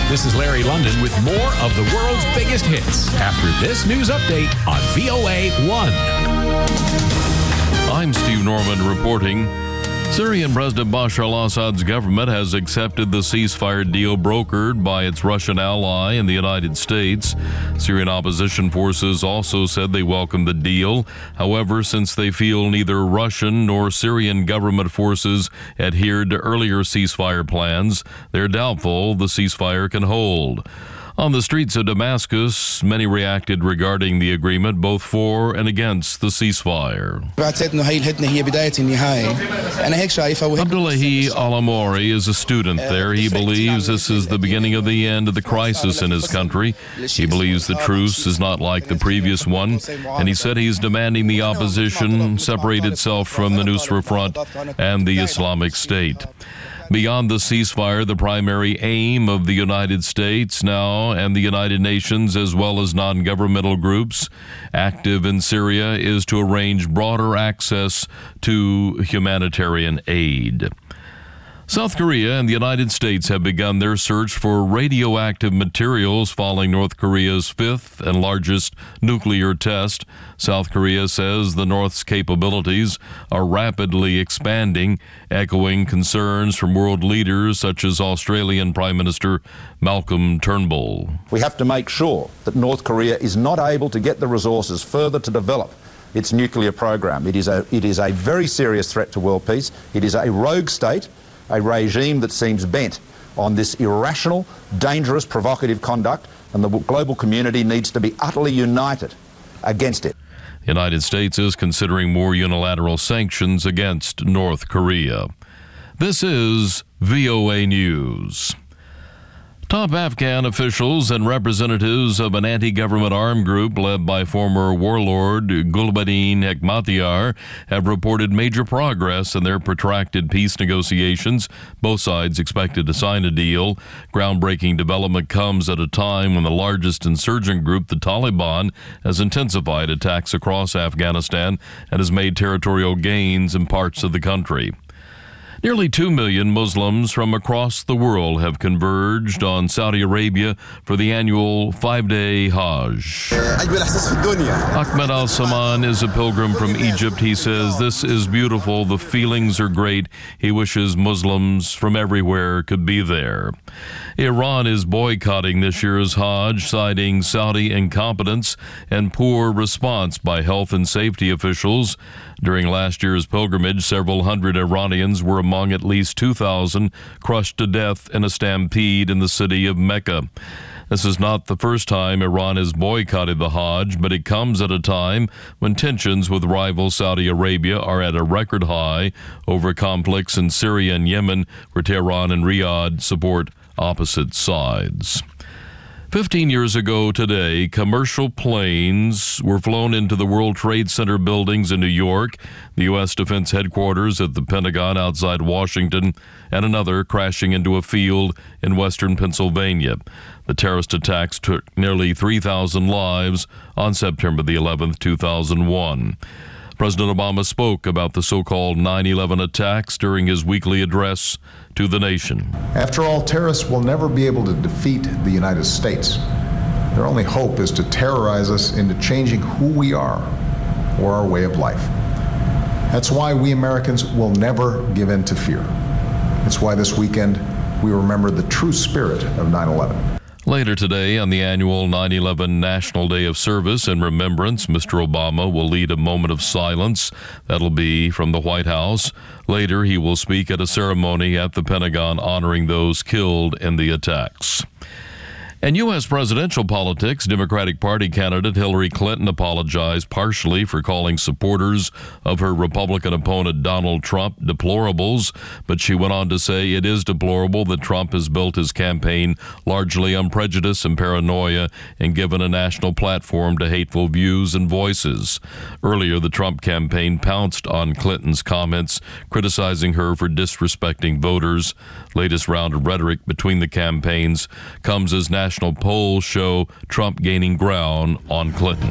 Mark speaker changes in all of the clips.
Speaker 1: This is Larry London with more of the world's biggest hits after this news update on VOA 1.
Speaker 2: I'm Steve Norman reporting. Syrian President Bashar al-Assad's government has accepted the ceasefire deal brokered by its Russian ally in the United States. Syrian opposition forces also said they welcome the deal. However, since they feel neither Russian nor Syrian government forces adhered to earlier ceasefire plans, they're doubtful the ceasefire can hold. On the streets of Damascus, many reacted regarding the agreement, both for and against the ceasefire. Abdullahi Al-Amori is a student there. He believes this is the beginning of the end of the crisis in his country. He believes the truce is not like the previous one, and he said he's demanding the opposition separate itself from the Nusra Front and the Islamic State. Beyond the ceasefire, the primary aim of the United States now and the United Nations, as well as non-governmental groups active in Syria, is to arrange broader access to humanitarian aid. South Korea and the United States have begun their search for radioactive materials following North Korea's fifth and largest nuclear test. South Korea says the North's capabilities are rapidly expanding, echoing concerns from world leaders such as Australian Prime Minister Malcolm Turnbull.
Speaker 3: We have to make sure that North Korea is not able to get the resources further to develop its nuclear program. It is a very serious threat to world peace. It is a rogue state, a regime that seems bent on this irrational, dangerous, provocative conduct, and the global community needs to be utterly united against it.
Speaker 2: The United States is considering more unilateral sanctions against North Korea. This is VOA News. Top Afghan officials and representatives of an anti-government armed group led by former warlord Gulbuddin Hekmatyar have reported major progress in their protracted peace negotiations. Both sides expected to sign a deal. Groundbreaking development comes at a time when the largest insurgent group, the Taliban, has intensified attacks across Afghanistan and has made territorial gains in parts of the country. Nearly 2 million Muslims from across the world have converged on Saudi Arabia for the annual 5-day Hajj. Ahmed Al-Saman is a pilgrim from Egypt. He says, "This is beautiful. The feelings are great." He wishes Muslims from everywhere could be there. Iran is boycotting this year's Hajj, citing Saudi incompetence and poor response by health and safety officials. During last year's pilgrimage, several hundred Iranians were among at least 2,000 crushed to death in a stampede in the city of Mecca. This is not the first time Iran has boycotted the Hajj, but it comes at a time when tensions with rival Saudi Arabia are at a record high over conflicts in Syria and Yemen, where Tehran and Riyadh support opposite sides. 15 years ago today, commercial planes were flown into the World Trade Center buildings in New York, the U.S. Defense Headquarters at the Pentagon outside Washington, and another crashing into a field in western Pennsylvania. The terrorist attacks took nearly 3,000 lives on September the 11th, 2001. President Obama spoke about the so-called 9/11 attacks during his weekly address to the nation.
Speaker 4: After all, terrorists will never be able to defeat the United States. Their only hope is to terrorize us into changing who we are or our way of life. That's why we Americans will never give in to fear. It's why this weekend we remember the true spirit of 9/11.
Speaker 2: Later today, on the annual 9/11 National Day of Service and Remembrance, Mr. Obama will lead a moment of silence. That'll be from the White House. Later, he will speak at a ceremony at the Pentagon honoring those killed in the attacks. In U.S. presidential politics, Democratic Party candidate Hillary Clinton apologized partially for calling supporters of her Republican opponent Donald Trump deplorables, but she went on to say it is deplorable that Trump has built his campaign largely on prejudice and paranoia and given a national platform to hateful views and voices. Earlier, the Trump campaign pounced on Clinton's comments, criticizing her for disrespecting voters. Latest round of rhetoric between the campaigns comes as national polls show Trump gaining ground on Clinton.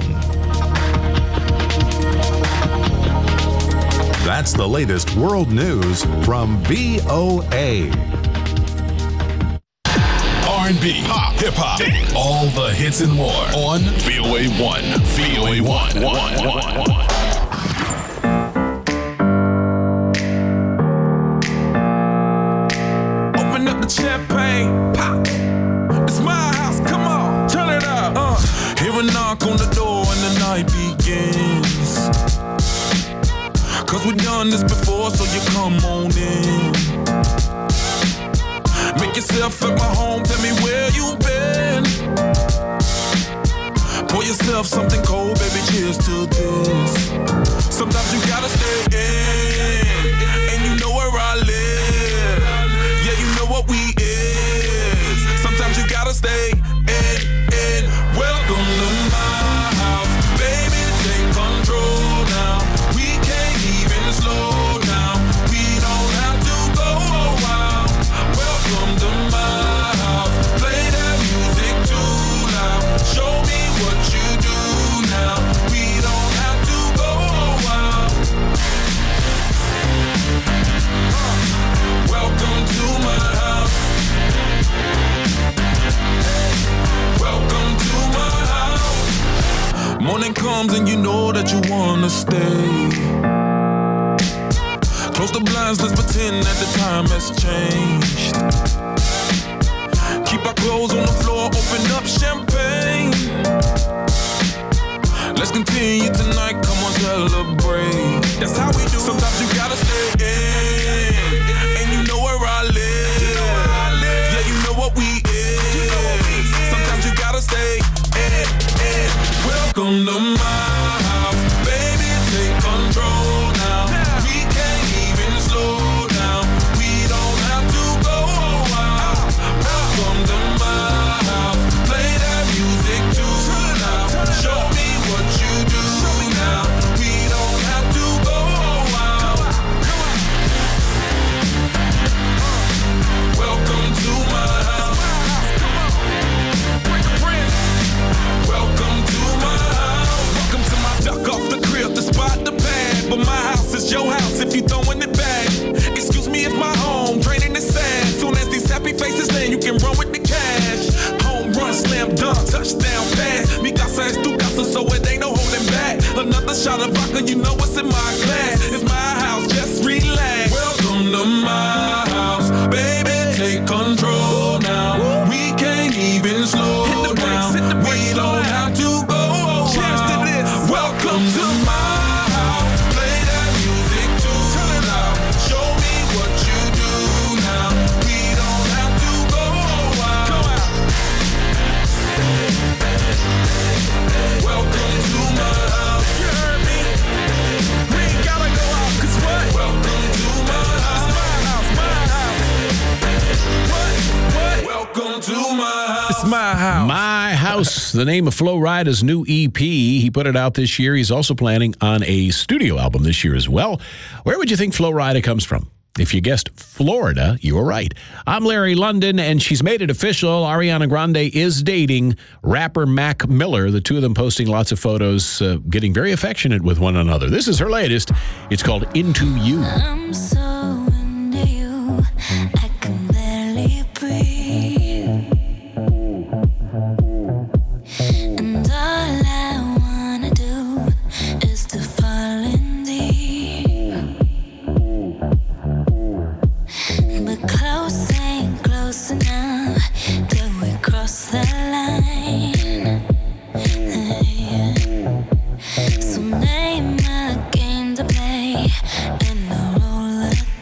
Speaker 5: That's the latest world news from VOA.
Speaker 1: Are
Speaker 5: R&B, pop, hip-hop, all the hits and more on VOA 1. VOA 1.
Speaker 6: Open up the champagne, pop. It's my house, come on, turn it up. Hear a knock on the door and the night begins. Cause we've done this before, so you come on in. Make yourself at my home, tell me where you been. Pour yourself something cold, baby, cheers to this. Sometimes you gotta stay in, and you know where I live. Yeah, you know what we is. Sometimes you gotta stay in. Welcome to my house, baby, take control now. We can't even slow down. We don't have to go wild. Welcome to my house. Play that music too loud. Show me what you do now. We don't have to go wild. Welcome to my house. Welcome to my house. Morning comes and you know that you wanna stay. Close the blinds, let's pretend that the time has changed. Keep our clothes on the floor, open up champagne. Let's continue tonight, come on, celebrate. That's how we do. Sometimes you gotta stay in, and you know where I live. Yeah, you know what we is. Sometimes you gotta stay in. Welcome to my house, baby, take control now. We can't even slow down. We don't have to go wild. Welcome to my house, play that music too loud. Show me what you do now. We don't have to go wild. Welcome to my house. Welcome to my house. Welcome to my duck off the crib, the spot, the pad. But my house is your house if you throwing it back. Excuse me if my home draining the sand. Soon as these happy faces land, you can run with the cash. Home run, slam dunk, touchdown pass. Mi casa es tu casa, so it ain't no holding back. Another shot of vodka, you know what's in my glass. It's my house, just relax. Welcome to my house, baby, take control now. We can't even slow down. We don't have to go wild. Welcome to my house, play that music too loud. Show me what you do now. We don't have to go wild. Welcome to my house. You heard me? We ain't gotta go out, 'cause what? Welcome to my house. It's my house. What? Welcome to my house. It's my house.
Speaker 7: My House, the name of Flo Rida's new EP. He put it out this year. He's also planning on a studio album this year as well. Where would you think Flo Rida comes from? If you guessed Florida, you were right. I'm Larry London, and she's made it official. Ariana Grande is dating rapper Mac Miller. The two of them posting lots of photos, getting very affectionate with one another. This is her latest. It's called Into You.
Speaker 8: I'm so into you, I can barely breathe. And all I wanna do is to fall in deep. But close ain't close enough till we cross the line. So name a game to play and a roller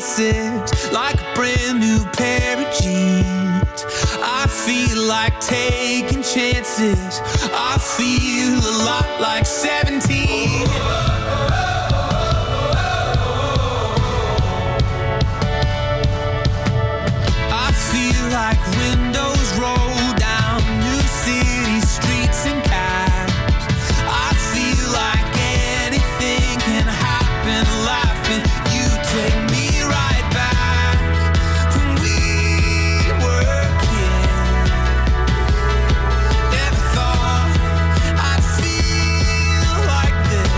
Speaker 9: classics, like a brand new pair of jeans. I feel like taking chances. I feel a lot like 17. I feel like windows roll down new city streets and cabs. I feel like anything can happen, laughing. You take me right back when we were kids. Never thought I'd feel like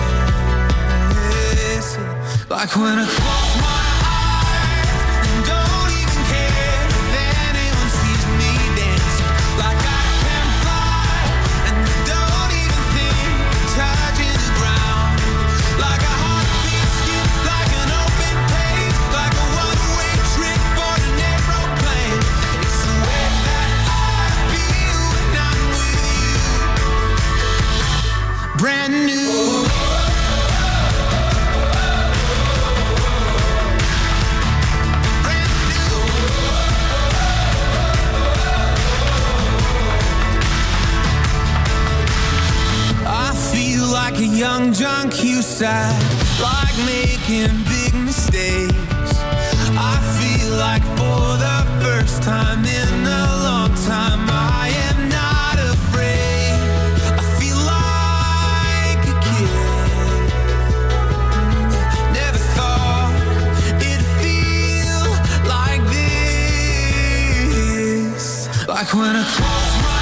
Speaker 9: this. Like when I close my eyes and don't even care if anyone sees me dancing. Like I can fly and don't even think of touching the ground. Like a heartbeat skip, like an open page, like a one-way trip on an aeroplane. It's the way that I feel when I'm with you. Brand new. I feel like a young John Cusack, like making big mistakes. I feel like for the first time in a long time, I am not afraid. I feel like a kid. Never thought it'd feel like this. Like when I close my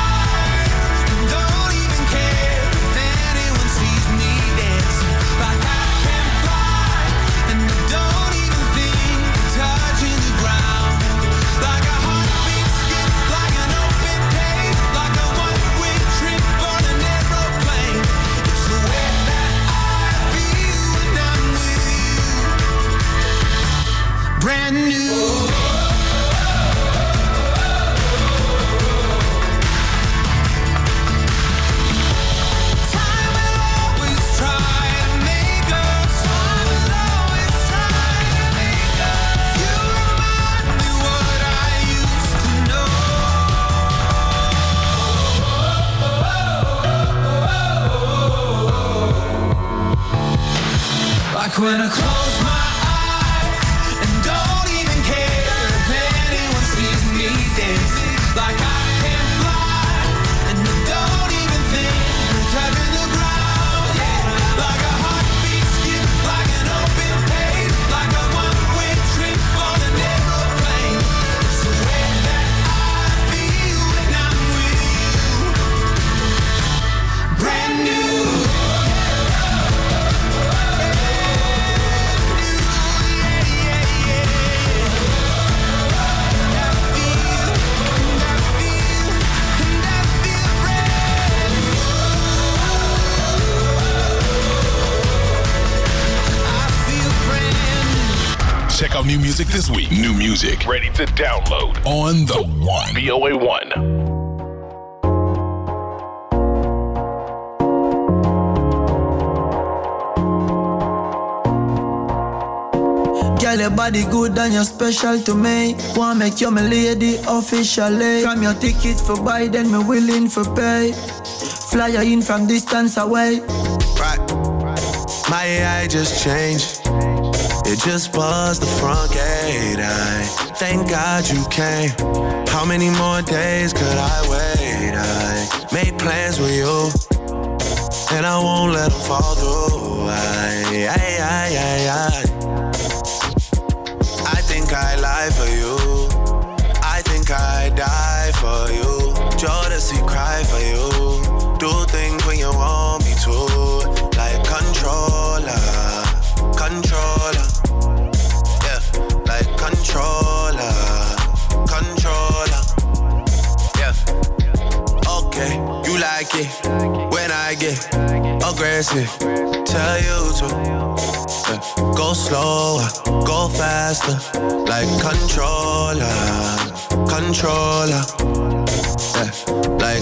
Speaker 9: brand new. Time will always try to make us. Time will always try to make us. You remind me what I used to know. Like when I close my like I can fly, and I don't even think of touching the ground. Yeah. Like a heartbeat skip, like an open page, like a one-way trip on an aeroplane. It's the way that I feel when I'm with you. Brand new.
Speaker 5: Check out new music this week. New music ready to download on the One. VOA One.
Speaker 9: Girl, your body good and you're special to me. Wanna make you my lady officially. From your ticket for buy, then me willing for pay. Fly you in from distance away.
Speaker 10: Right. My AI just changed. It just buzzed the front gate. I thank God you came. How many more days could I wait? I made plans with you, and I won't let them fall through. I think I lie for you. I think I die for you. Jodeci cry for you. Do things when you want me to. Like controller. Yeah, like controller. Yeah, okay, you like it when I get aggressive. Tell you to go slower, go faster. Like controller. Yeah, like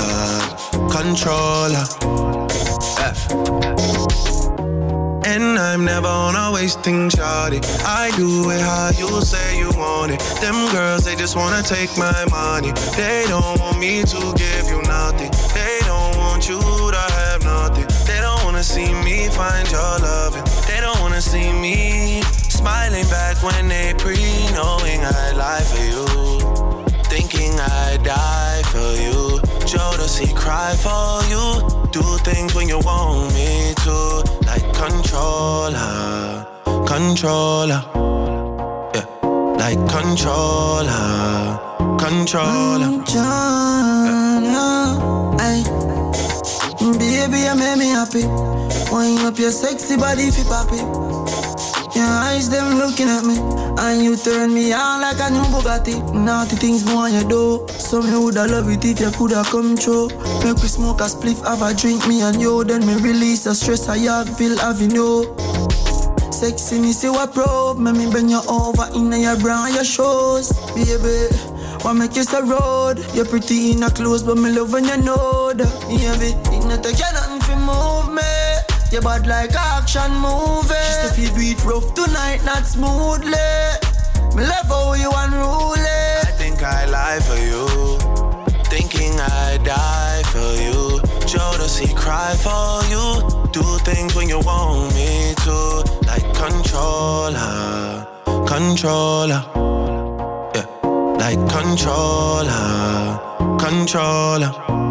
Speaker 10: controller. Yeah. And I time, never on a wasting shawty. I do it how you say you want it. Them girls, they just wanna take my money. They don't want me to give you nothing. They don't want you to have nothing. They don't wanna see me find your loving. They don't wanna see me smiling back when they knowing I lie for you, thinking I die for you. Jodeci cry for you, do things when you want me to, like controller, controller, yeah, like controller, controller.
Speaker 11: Baby, you make me happy. Wind up your sexy body fi poppy. Your eyes them looking at me, and you turn me on like a new Bugatti. Naughty things more you do, so me woulda love it if you coulda come true. Make we smoke a spliff, have a drink, me and you. Then me release the stress I have, feel avenue. Sexiness you a probe, make me bend you over in your bra and your shoes. Baby, what make you so road? You're pretty in a clothes, but me love when you know that. Baby, it not take you nothing to move me. You bad like action movie. She say if you do it rough tonight, not smoothly. Me love how you unruly.
Speaker 10: I think I lie for you, thinking I die for you. Jodeci cry for you, do things when you want me to, like controller, controller, yeah, like controller, controller.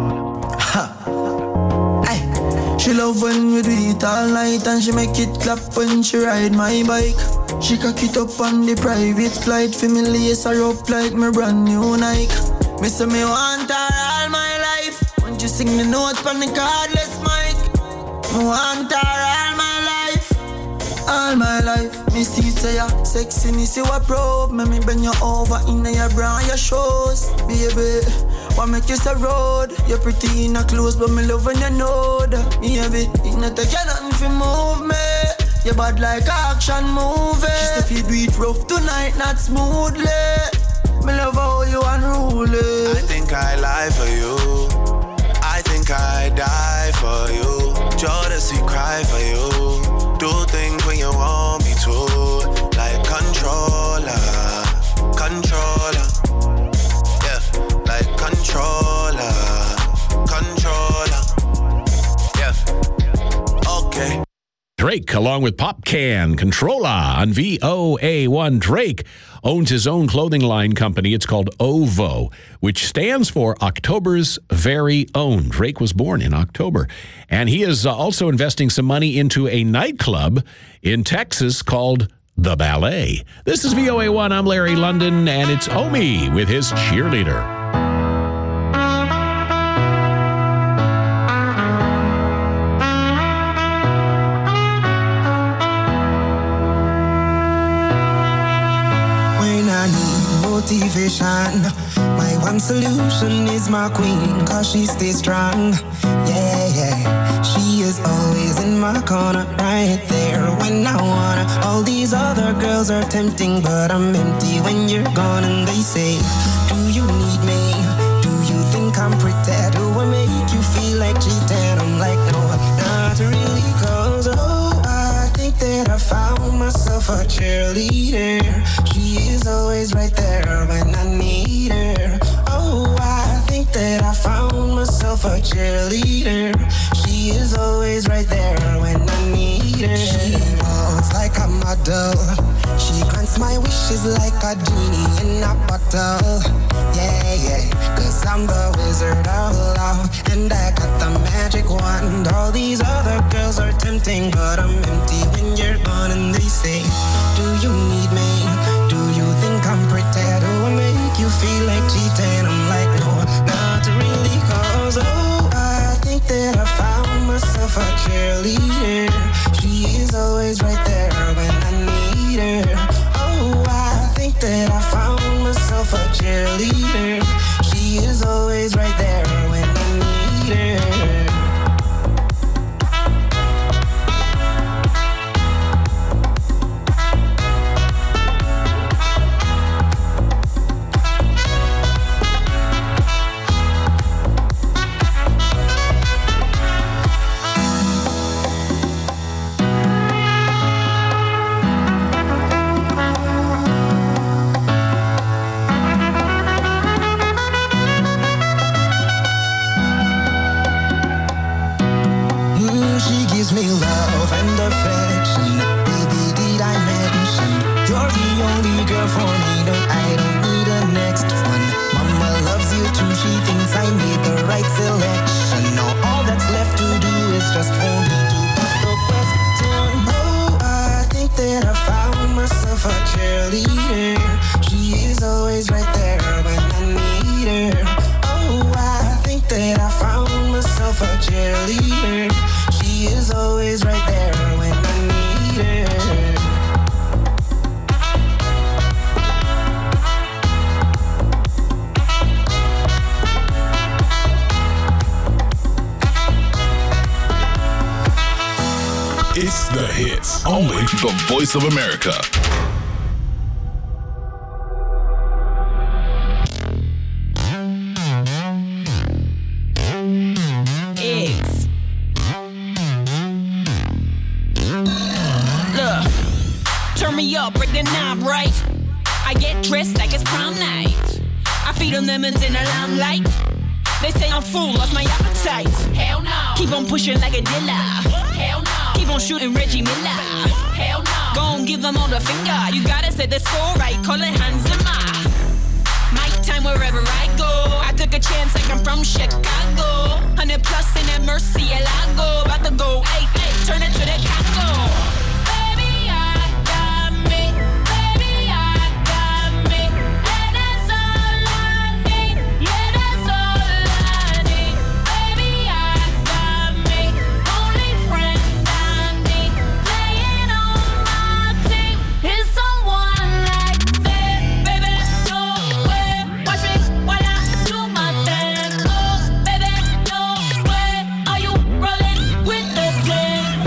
Speaker 11: She love when we do it all night, and she make it clap when she ride my bike. She cock it up on the private flight, for me lace her up like my brand new Nike. Me say me want her all my life. Won't you sing the note on the cardless mic? Me want her all my life, all my life. Me see say ya sexiness you a probe. Me bend you over in your bra and your shoes. Baby, what make you so road? You're pretty in a clothes, but me love when you know that. Baby, it not take you nothing to move me. You bad like action movie. She say if you do it rough tonight, not smoothly. Me love how you unruly.
Speaker 10: I think I lie for you, I think I die for you. Jodeci cry for you, do things when you want me to, like controller, controller, yeah, like controller, controller, yeah, okay.
Speaker 7: Drake, along with Popcan, Controller on VOA1. Drake owns his own clothing line company. It's called OVO, which stands for October's Very Own. Drake was born in October. And he is also investing some money into a nightclub in Texas called The Ballet. This is VOA1. I'm Larry London, and it's Omi with his Cheerleader.
Speaker 12: Motivation. My one solution is my queen, cause she stays strong. Yeah, yeah. She is always in my corner, right there when I wanna. All these other girls are tempting, but I'm empty when you're gone. And they say, do you need me? Do you think I'm pretty? Do I make you feel like cheating? I'm like, no, not really, cause I think that I found myself a cheerleader. She is always right there when I need her. Oh, I think that I found myself a cheerleader. She is always right there when I need her. She walks like a model. She grants my wishes like a genie in a bottle. Yeah, yeah, cause I'm the wizard of love, and I got the magic wand. All these other girls are tempting, but I'm empty when you're gone. And they say, do you need me? Do you think I'm pretty? Do I make you feel like cheating? I'm like, no, not really, cause I think that I found myself a cheerleader. She is always right there when I need her. Oh, I think that I found myself a cheerleader. She is always right there when I need her. and affection. Baby, did I mention you're the only girl for me? No, I don't need a next one. Mama loves you too. She thinks I made the right selection. Now all that's left to do is just for me to put the question. Oh, I think that I found myself a cheerleader. She is always right there when I need her. Oh, I think that I found myself a cheerleader. She is always right there when I need her.
Speaker 5: It's the hits. Only the Voice of America.
Speaker 13: Eggs. Look, turn me up, break the knob right. I get dressed like it's prom night. I feed them lemons in the limelight. They say I'm full, lost my appetite. Hell no. Keep on pushing like a dealer. Hell no. Keep on shooting Reggie Miller. Hell no. Gon' give them all the finger. You gotta set the score right, call it Hans Zimmer. My time wherever I go. I took a chance like I'm from Chicago. 100 plus in that Murcielago. About to go, hey, turn it to the Congo. Baby, I got me. Baby, I got me. And that's all I need. Yeah, that's all I need. Baby, I got me. Only friend I need. Playing on my team is someone like me. Baby, no way. Watch me while I do my thing. Oh, baby, no way. Are you rolling with the gang?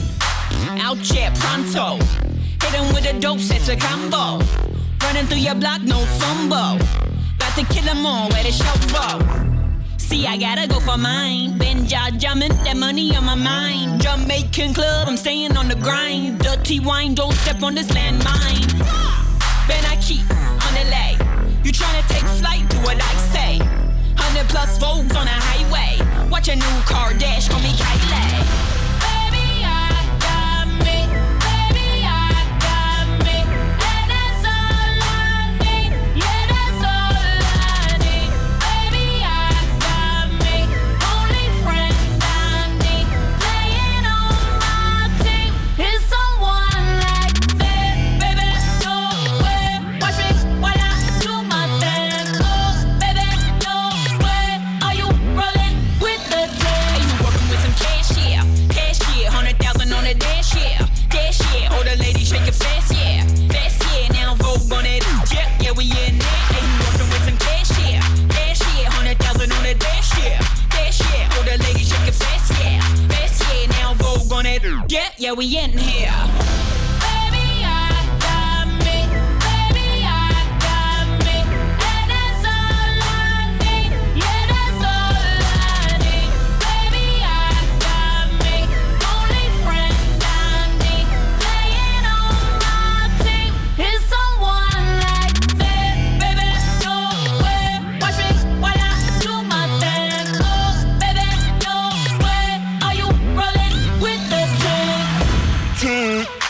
Speaker 13: Out here pronto. Hit him with a dope, set a combo. Running through your block, no fumble. About to kill them all, where the show go. See, I gotta go for mine. Been jumping, that money on my mind. Jamaican club, I'm staying on the grind. Dirty wine, don't step on this landmine. Ben, I keep on the lay. You tryna take flight, do what I say. 100 plus Vogues on the highway. Watch a new car dash, call me Kylie. Baby, I got me. Baby, I got me. And that's all I need. Yeah, that's all I need. Baby, I got me. Only friend I need. Playing on my team is someone like me. Baby, no way. Watch me while I do my thing. Oh, baby, no way. Are you rolling with the team? You working with some cash, yeah. Cash, yeah. 100,000 on the dash, yeah. Dash, yeah. Older lady shake it fast, yeah. Fast, yeah. Now Vogue on it. Yeah, we in there. Hey, you working with some cash, yeah. Cash, yeah. 100,000 on the dash, yeah. Dash, yeah. Older lady shake it fast, yeah. Fast, yeah. Now Vogue on it. Yeah, we in here. Baby, I got me. Baby, I got me. And that's all I need. Yeah, that's all I need. Baby, I got me. Only friend I need. Playing on my team is someone like me. Baby, no way. Watch me while I do my thing. Oh, baby, no way. Are you rolling with the team?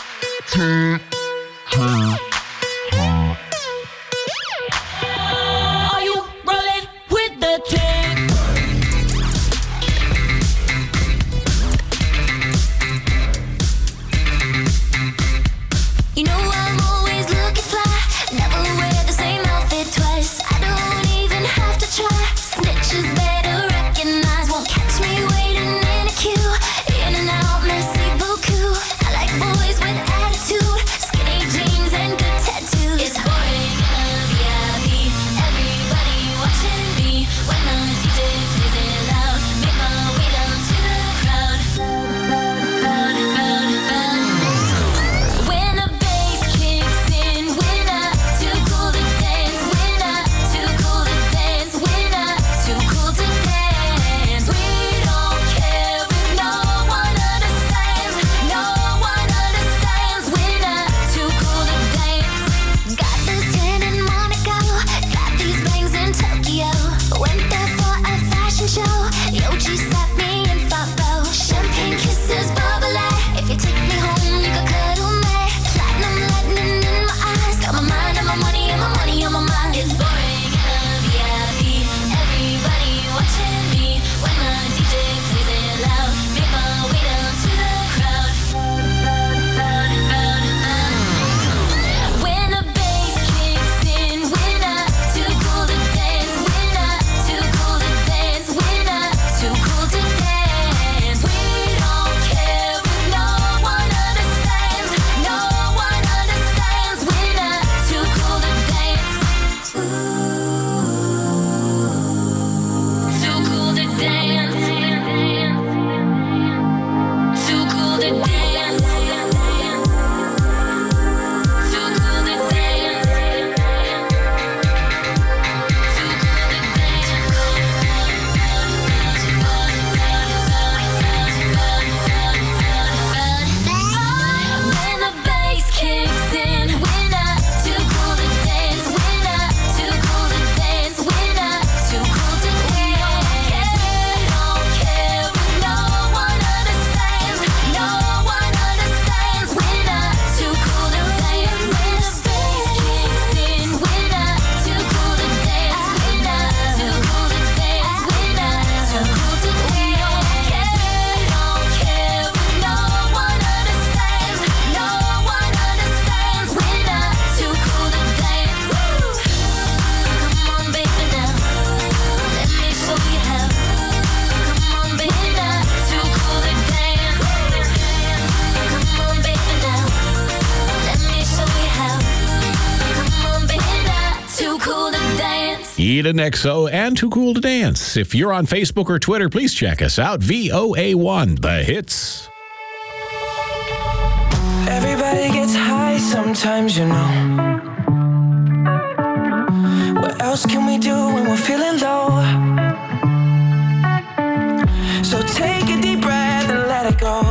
Speaker 7: Rita Nexo, and Too Cool to Dance. If you're on Facebook or Twitter, please check us out. VOA1, The Hits.
Speaker 9: Everybody gets high sometimes, you know. What else can we do when we're feeling low? So take a deep breath and let it go.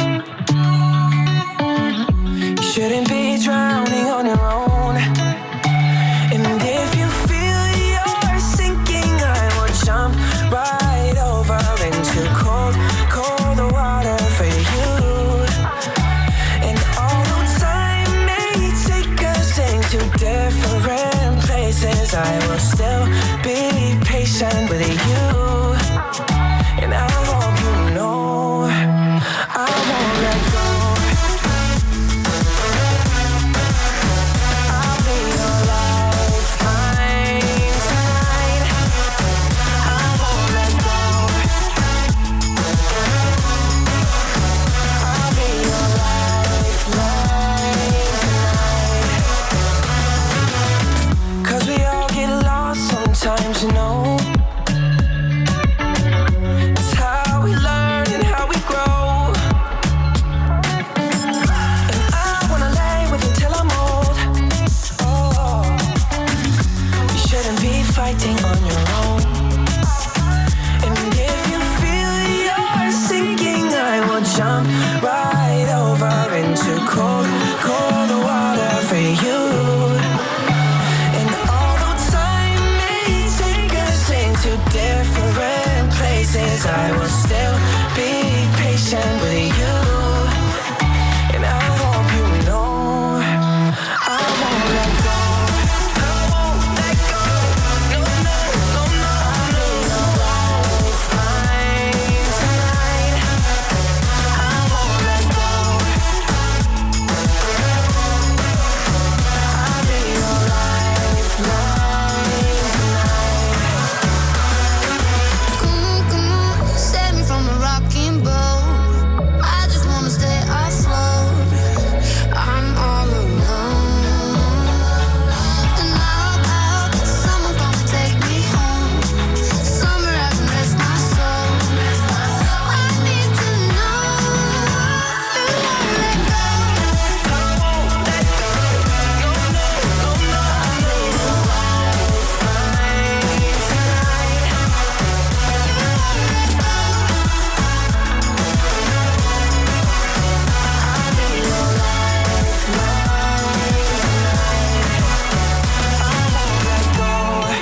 Speaker 9: You shouldn't be drowning on your own. And if you feel you're sinking, I will jump right over into cold, cold water for you. And although time may take us into different places, I will still be patient with you. And I hope you know I won't let go. I'll be your lifeline tonight. I won't let go. I'll be your lifeline tonight. 'Cause we all get lost sometimes, you know. It's how we learn and how we grow. And I wanna lay with you till I'm old. Oh, you shouldn't be fighting on your own. And if you feel you're sinking, I will jump right over into cold, cold water for you. And although time may take us into different places, I will still be patient with you. And I hope you know I won't let go. I won't let go. No, no, no, no. I'll be your lifeline tonight. I won't let go. I'll be your lifeline tonight.
Speaker 8: Come on, save me from a rocking boat. I just wanna stay afloat. I'm all alone. And I hope someone's gonna take me home. Summer hasn't rest my soul. I need to know you won't let go.
Speaker 9: I won't let go. No, no, no, no. I'll be your lifeline tonight. I'll be your lifeline tonight. I won't let go.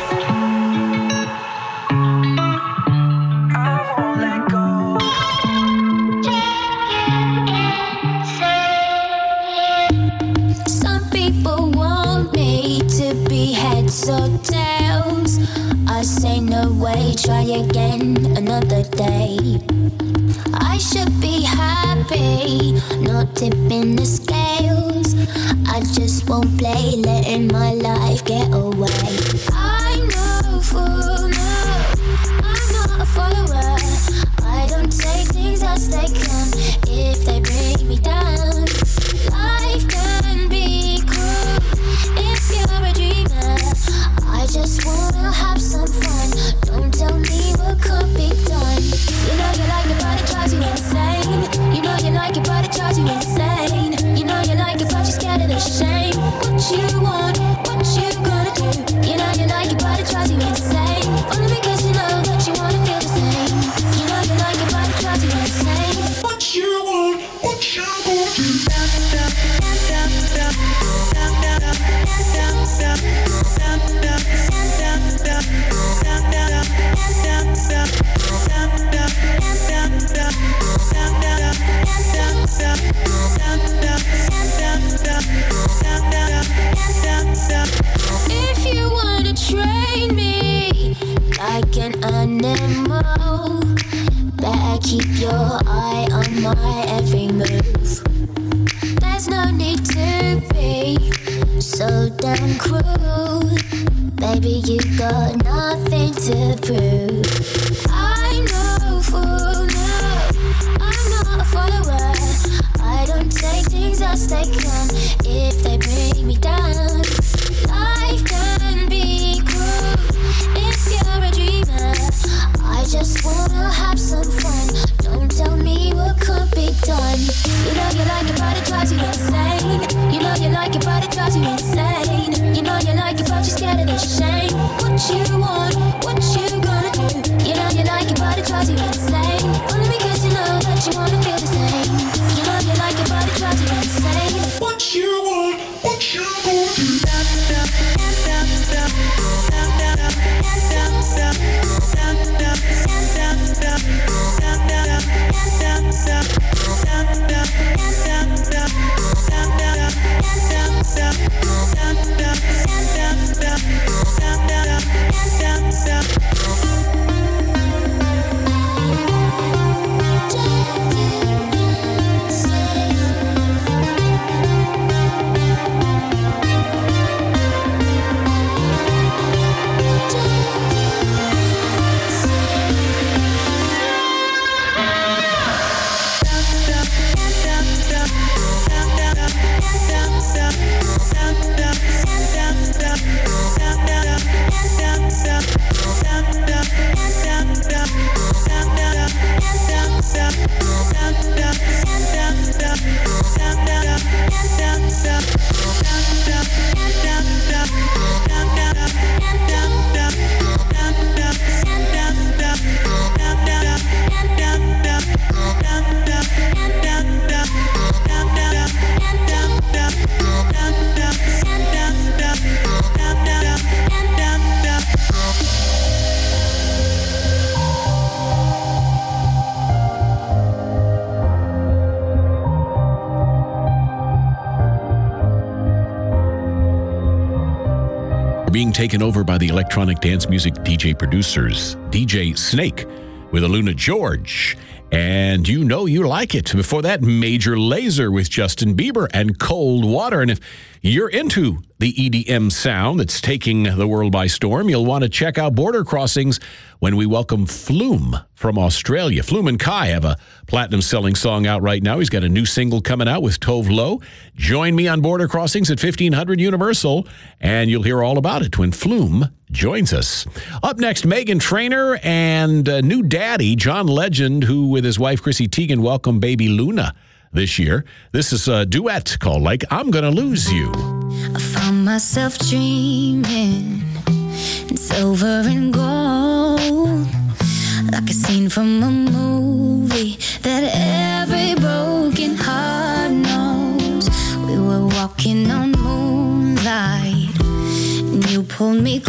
Speaker 9: I won't let go.
Speaker 8: Some people want me to be heads or tails. I say no way, try again another day. I should be happy, not tipping the scales. I just won't play, letting my life get away. I'm no fool, no, I'm not a follower. I don't take things as they come if they bring me down. Life can be cruel if you're a dreamer. I just wanna have some fun. Don't tell me what could be done. You know you like it, but it drives you insane. You know you like it, but it drives you insane. You know you like it, but you're scared of the shame. What you want, what you gonna do? You know you like it, but it drives you insane. Only because you know that you wanna feel the same. You know you like it, but it drives you insane. What you want, what you gonna do? If you wanna train me like an animal, better keep your eye on my every move. There's no need to be so damn cruel. Baby, you got nothing to prove. I'm no fool, no, I'm not a follower. I don't take things as they come if they bring me down. Life can be cruel drives you insane. You know you like it, but it drives you insane. You know you like it, but you're scared of the shame. What you want, what you gonna do? You know you like it, but it drives you insane. Only because you know that you wanna feel the same. You know you like it, but it drives you insane. What you want, what you gonna do?
Speaker 7: Being taken over by the electronic dance music DJ producers, DJ Snake with Aluna George. And you know you like it. Before that, Major Lazer with Justin Bieber and Cold Water. And if you're into the EDM sound that's taking the world by storm, you'll want to check out Border Crossings when we welcome Flume from Australia. Flume and Kai have a platinum-selling song out right now. He's got a new single coming out with Tove Lo. Join me on Border Crossings at 1500 Universal, and you'll hear all about it when Flume joins us. Up next, Meghan Trainor and new daddy, John Legend, who with his wife Chrissy Teigen welcomed baby Luna this year. This is a duet called Like I'm Gonna Lose You.
Speaker 8: I found myself dreaming in silver and gold, like a scene from a movie that every broken heart knows. We were walking on moonlight, and you pulled me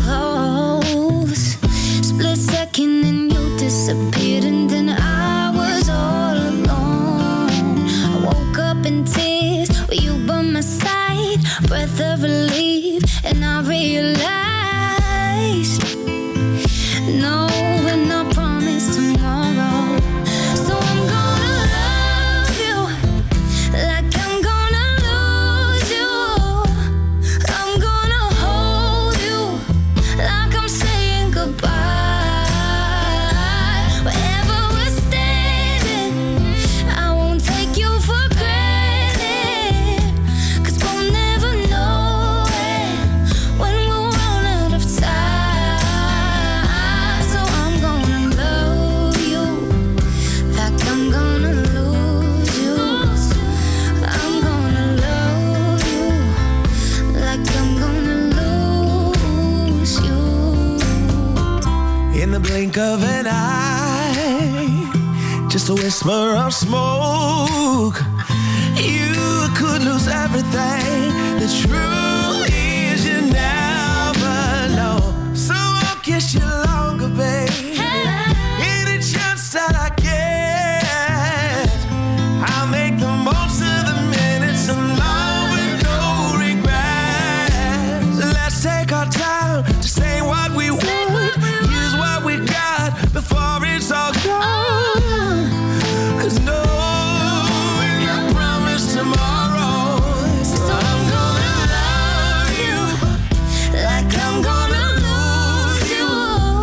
Speaker 8: close. Split second and you disappeared, and then I was all alone. I woke up in tears with you by my side, breath of relief, and I realized no, we're not promised tomorrow. So I'm gonna love you like I'm gonna lose you. I'm gonna hold you like I'm saying goodbye. Wherever we're standing, I won't take you for granted, 'cause we'll never know it when we'll run out of time. So I'm gonna love you like I'm gonna lose you. I'm gonna love you like I'm gonna lose you.
Speaker 10: In the blink of an eye, just a whisper of smoke, you could lose everything. The truth is you never know. So I'll kiss you longer, babe. Any chance that I get, I'll make the most of the minutes alone with no regrets. Let's take our time to say what we want, use what we got before it's all gone. 'Cause no, we're not promised tomorrow. So I'm gonna love you like I'm gonna lose you.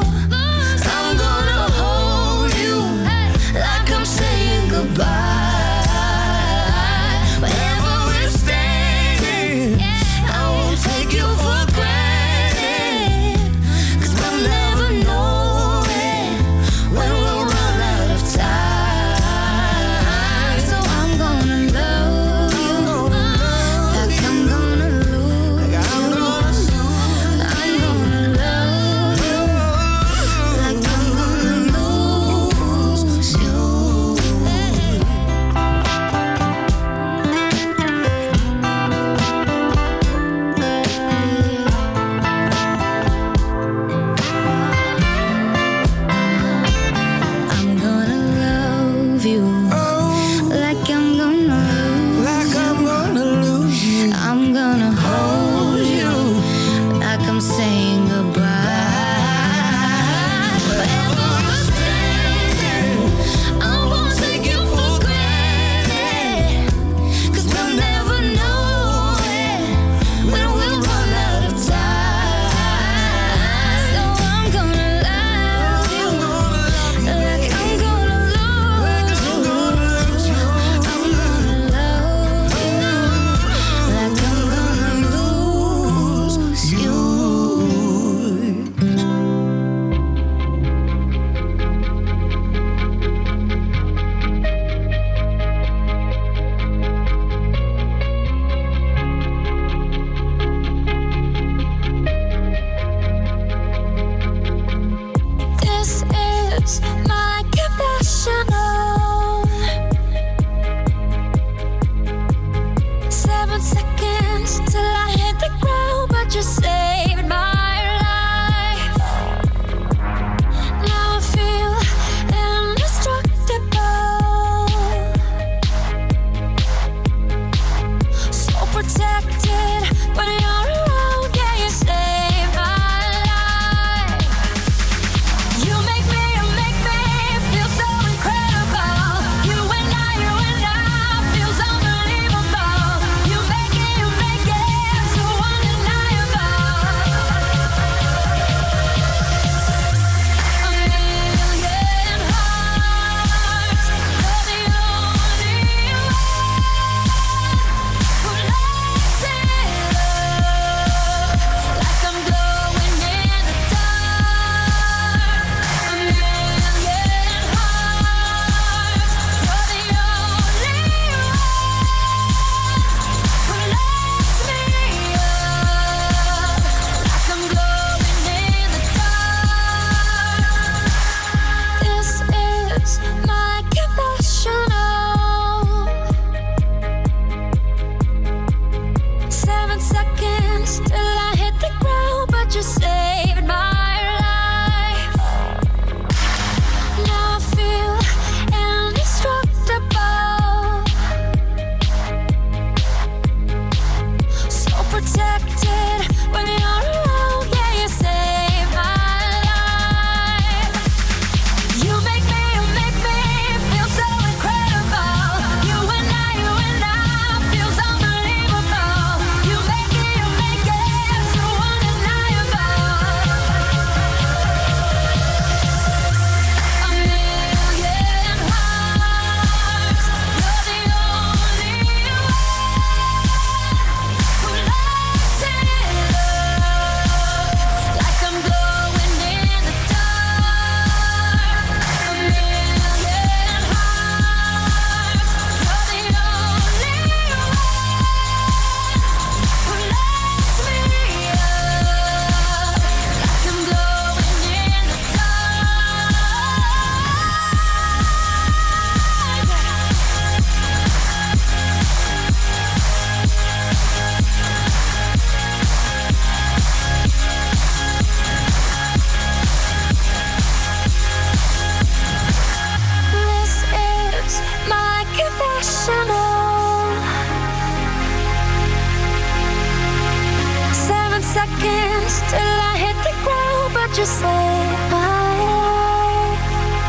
Speaker 8: saved my life.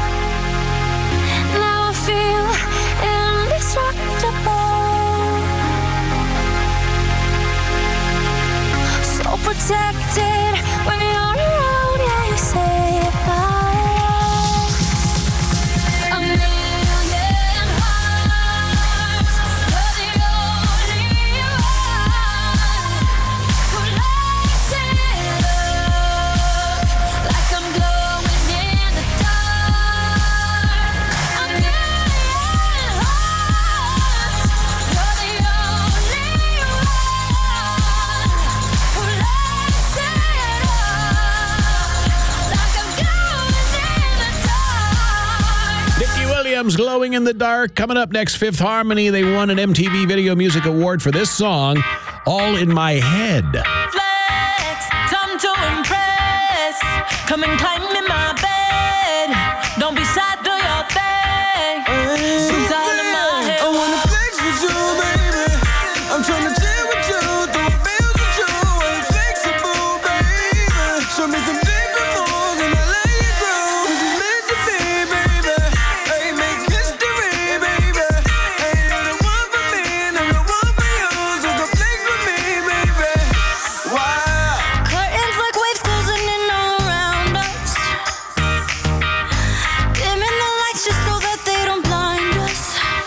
Speaker 8: Now I feel indestructible, so protected when you're around. Yeah, you saved my life. A million hearts, you're the only one who lights it up like I'm glowing in the dark. A million hearts, you're the only one who lights it up like I'm glowing in the dark.
Speaker 7: Dickie Williams, Glowing in the Dark. Coming up next, Fifth Harmony. They won an MTV Video Music Award for this song, All in My Head.
Speaker 13: Flex, time to impress. Come and climb in my bed. Don't be shy, do your thing. It's all in my head.
Speaker 9: I wanna flex with you, baby. I'm tryna chill with you, throw bills with you. Ain't flexible, baby. Show me some different moves and I let you grow. This is meant to be, baby. Hey, make history, baby. Hey, you're the one for me and I'm the one for you. So come flex with me, baby. Wow.
Speaker 8: Curtains like waves closing in all around us, dimming the lights just so that they don't blind us.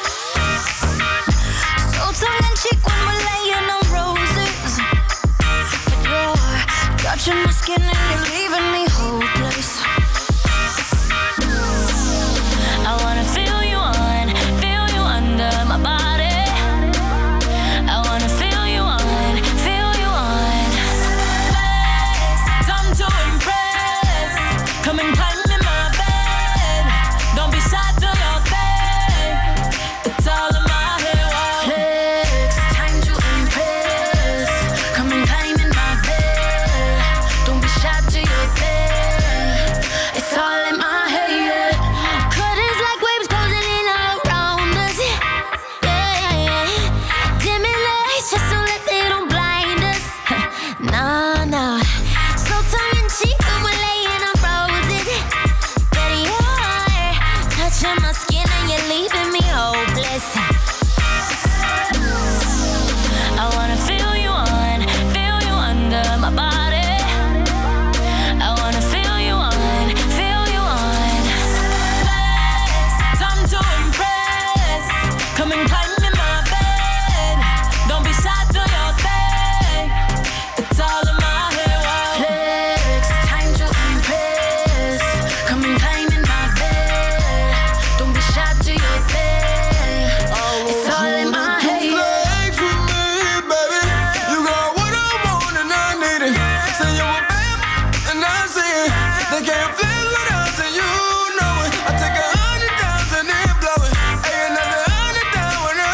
Speaker 8: So tongue in cheek when we're laying on roses, but you're touching my skin and you're leaving me hopeless. I wanna feel you under my body. I wanna feel you on.
Speaker 13: Time to impress. Come and climb in my bed. Don't be shy, do your thing. It's all in my head. Wow.
Speaker 8: Flex, time to impress. Come and climb in my bed. Don't be shy to your bed. It's all in my head. Yeah. Curtains like waves closing in all around us. Yeah. Dimming the lights just so that they don't blind us. Nah. So tongue in cheek when we're laying on roses. But you're touching my skin and you're leaving me hopeless. I wanna feel you under my body. I wanna feel you on.
Speaker 13: Time to impress. Come and climb in my bed. Don't be shy, do your thing. It's all in my head. Wow.
Speaker 8: Flex, time to impress. Come and climb in my bed. Don't be shy to your thing. It's all in my head.
Speaker 9: Flex with me, baby. You got what I want and I need it. Say you a bam and I see it. They can't flex with us and you know it. I take 100,000 and blow it. Hey, another 100,000 when I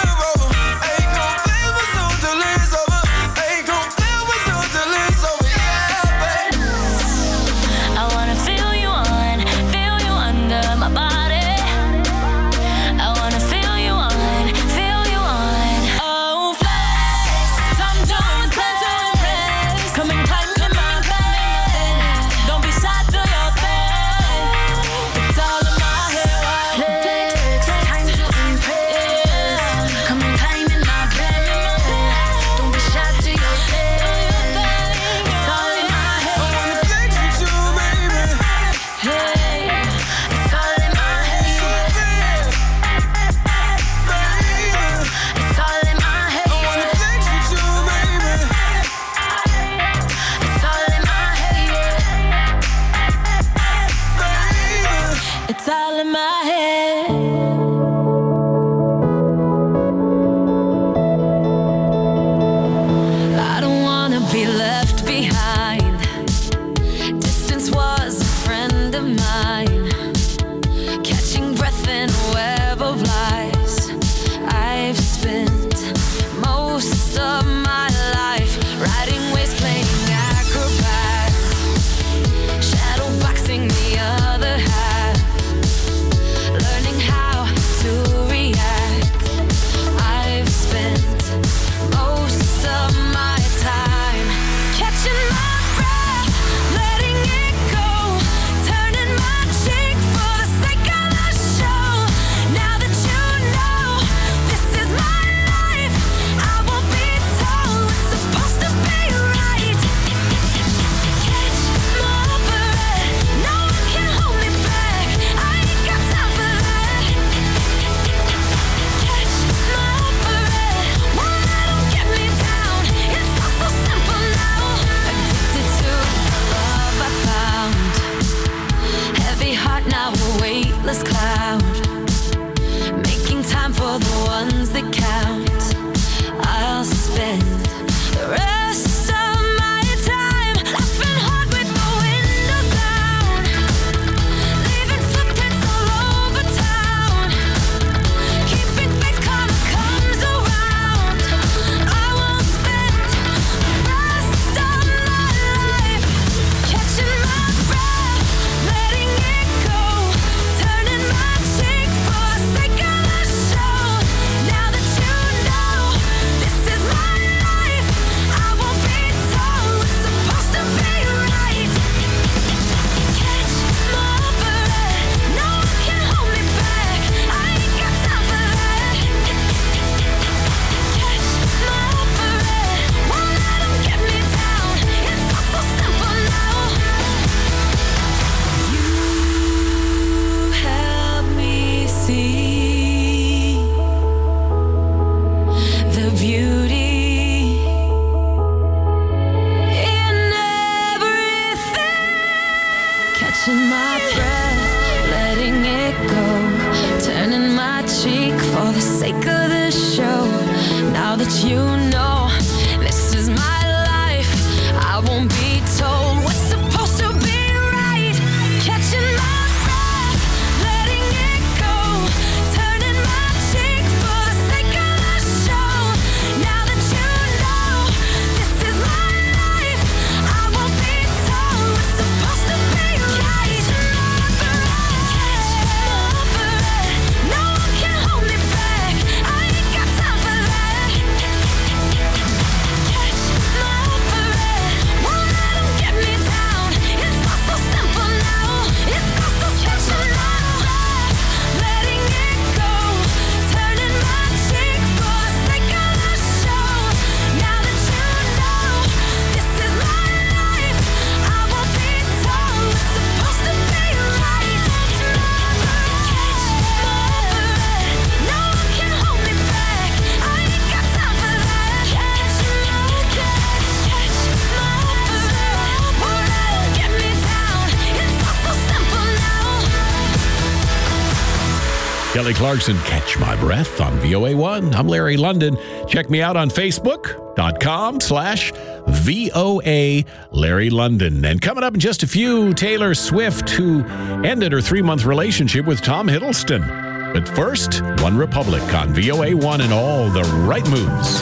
Speaker 14: ones that count. I'll spend the rest of my time laughing hard with the windows down, leaving footprints all over town, keeping faith karma comes around. I will spend the rest of my life catching my breath, letting it go, turning my cheek for the sake of the show. Now that you know this is my life, I won't be told what's supposed to be right. Catch my breath, no one can hold me back. I ain't got time for that. Catch my breath, won't let 'em get me down. It's all so simple now. You help me see the beauty in everything. Catching my breath, letting it go, turning my cheek for the sake of the show. Now that you know this is my life, I won't be told what's supposed to be right. Catching my breath, letting it go, turning my cheek for the sake of the show. Now that you know this is my life, I won't be told what's supposed to be right. Catch my breath, no one can hold me back. I ain't got time for that. Catch my breath, won't let 'em get me down. It's all so simple now. It's all so catching my breath, letting it go, turning my cheek for the sake of the show. Now that you know this is my life, I won't be told what's supposed to be right. Catch my breath, no one can hold me back. I ain't got time for that. Catch my breath, won't let 'em get me down. It's all so simple now.
Speaker 7: Kelly Clarkson, Catch My Breath on VOA1. I'm Larry London. Check me out on Facebook.com/VOA Larry London. And coming up in just a few, Taylor Swift, who ended her 3-month relationship with Tom Hiddleston. But first, One Republic on VOA1 and all the right moves.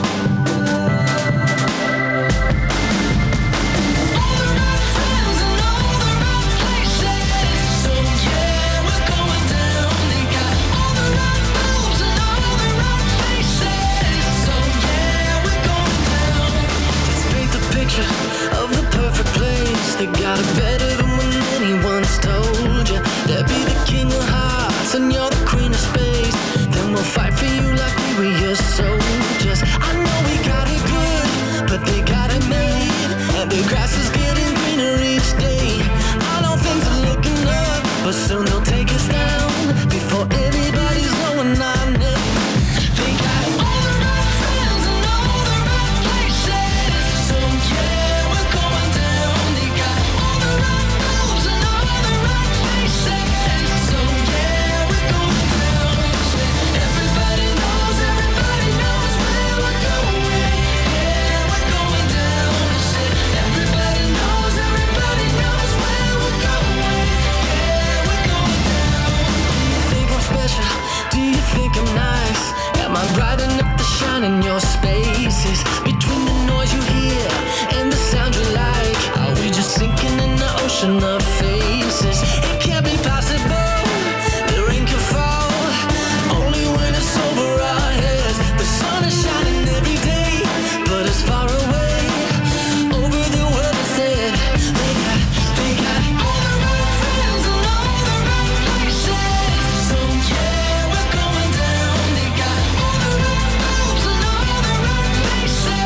Speaker 15: Paint the picture of the perfect place. They got it better than when anyone's told you. They'll be the king of hearts and you're the queen of space. Then we'll fight for you like we were your soldiers. I know we got it good, but they got it made. And the grass is getting greener each day. I know things are looking up, but soon they'll take us down before anybody's knowing our name. They got all the right friends and all the right places. So yeah, we're going down. They got all the right moves and all the right places. So yeah, we're going down. Everybody knows where we're going. Yeah, we're going down. Everybody knows where we're going. Yeah, we're going down. Do you think I'm special? Do you think I'm nice? Am I bright enough to shine in your spaces? Between the noise you hear and the sound you like, are we just sinking in the ocean of faces? It can't be possible. The rain can fall only when it's over our heads. The sun is shining every day, but it's far away over the world instead. They got all the right friends and all the right places. So yeah, we're going down. They got all the right moves and all the right places.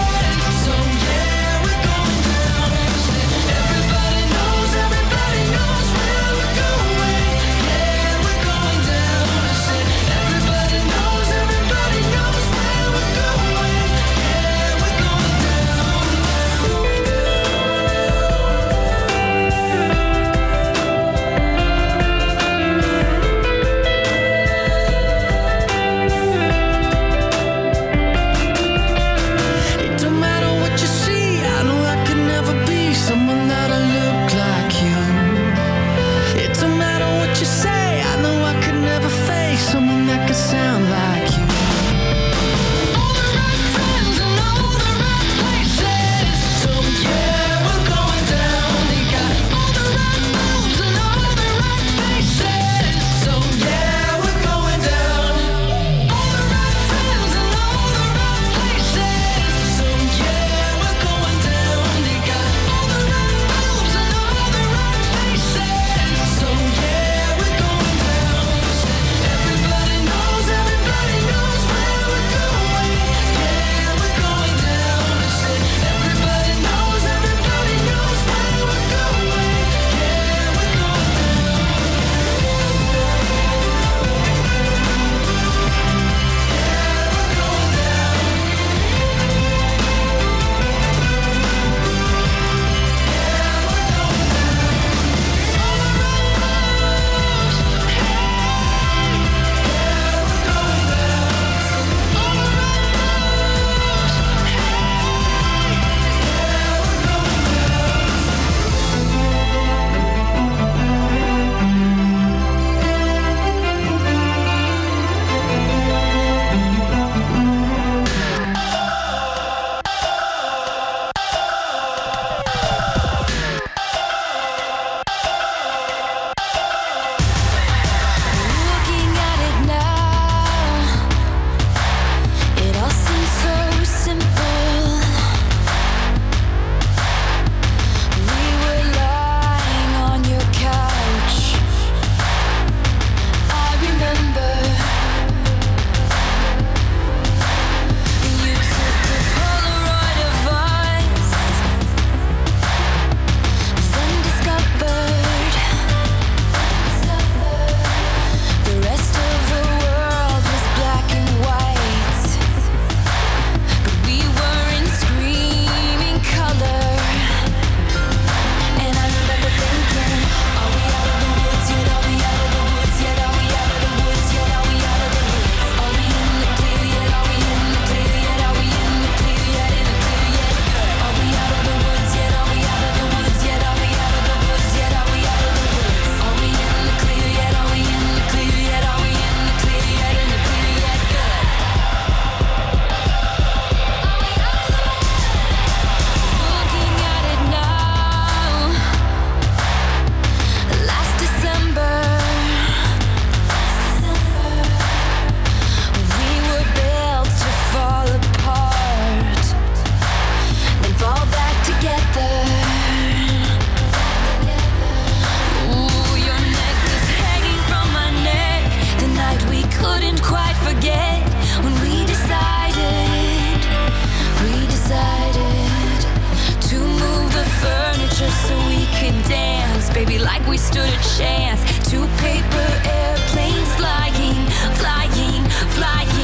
Speaker 14: just so we could dance, baby, like we stood a chance. 2 paper airplanes flying, flying, flying.